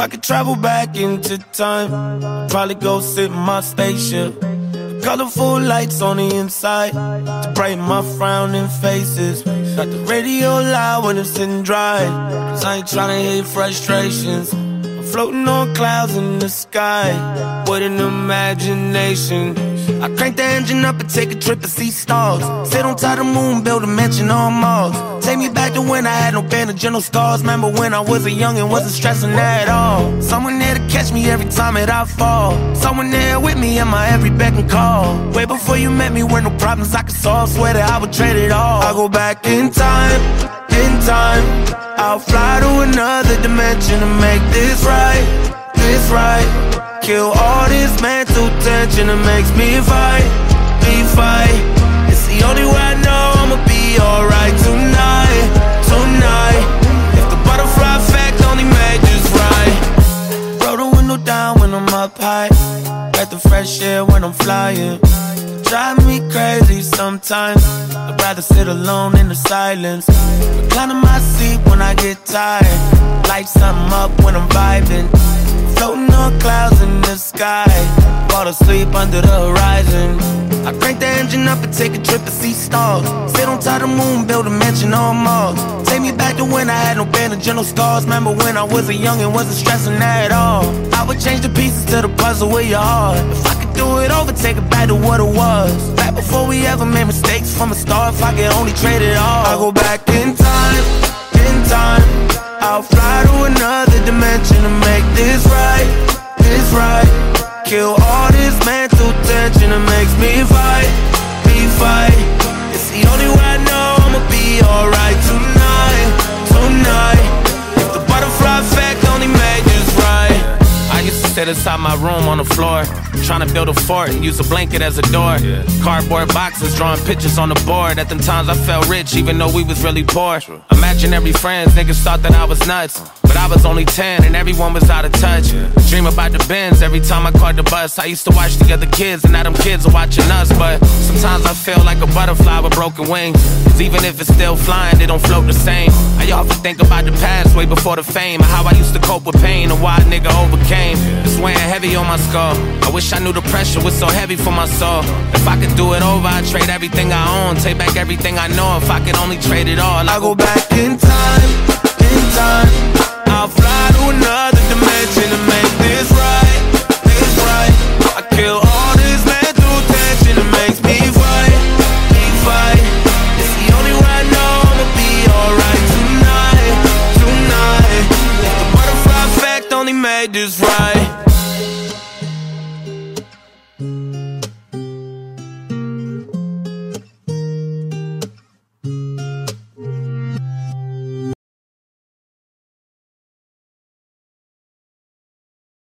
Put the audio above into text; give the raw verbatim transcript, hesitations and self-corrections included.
I could travel back into time, I'd probably go sit in my spaceship. Colorful lights on the inside to brighten my frowning faces. Got the radio loud when it's sitting dry, cause I ain't tryna hear frustrations. I'm floating on clouds in the sky, what an imagination. I crank the engine up and take a trip to see stars. Sit on top of the moon, build a mansion on Mars. Take me back to when I had no bandage or no scars. Remember when I was a young and wasn't stressing at all. Someone there to catch me every time that I fall. Someone there with me at my every beck and call. Way before you met me, were no problems I could solve. Swear that I would trade it all. I'll go back in time, in time. I'll fly to another dimension to make this right, this right. Kill all this mental tension that makes me fight, me fight. It's the only way I know I'ma be alright tonight, tonight. If the butterfly effect only made this right. Roll the window down when I'm up high, let the fresh air when I'm flying. Drive me crazy sometimes, I'd rather sit alone in the silence. Reclining my seat when I get tired, light something up when I'm vibing. Floating on clouds in the sky, fall asleep under the horizon. I crank the engine up and take a trip to see stars. Sit on top of the moon, build a mansion on Mars. Take me back to when I had no bandage or no scars. Remember when I was a young and wasn't stressing at all. I would change the pieces to the puzzle with your heart. If I could do it over, take it back to what it was. Back before we ever made mistakes from the start. If I could only trade it all, I'll go back in time, in time. I'll fly to another dimension to make this right, this right. Kill all this mental tension that makes me fight, me fight. It's the only way I know I'ma be alright tonight, tonight. If the butterfly effect only made this right. I used to sit inside my room on the floor, trying to build a fort and use a blanket as a door. Cardboard boxes, drawing pictures on the board. At them times I felt rich, even though we was really poor. Imaginary friends, niggas thought that I was nuts, but I was only ten and everyone was out of touch. Dream about the Benz every time I caught the bus. I used to watch the other kids and now them kids are watching us. But sometimes I feel like a butterfly with broken wings, cause even if it's still flying, it don't float the same. I often think about the past way before the fame, and how I used to cope with pain and why a nigga overcame. It's weighing heavy on my skull. I wish I knew the pressure was so heavy for my soul. If I could do it over, I'd trade everything I own, take back everything I know. If I could only trade it all, I'll go back in time, in time. I'll fly to another dimension to make this right, this right. I kill all this mental tension that makes me fight, me fight. It's the only way I know I'ma be alright tonight, tonight. If the butterfly effect only made this right.